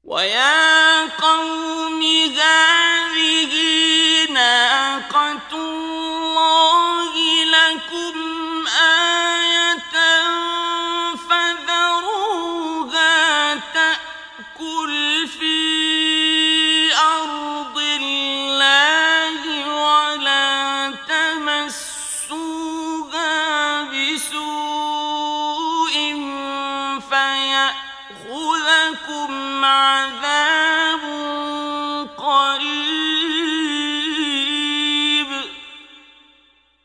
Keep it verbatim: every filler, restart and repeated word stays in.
وَيَا قَوْمِ هَٰذِهِ نَاقَةُ اللَّهِ لَكُمْ آيَةً فَذَرُوهَا تَأْكُلْ فِي أَرْضِ اللَّهِ وَلَا تَمَسُّوهَا بِسُوءٍ فَيَأْخُذَكُمْ عَذَابٌ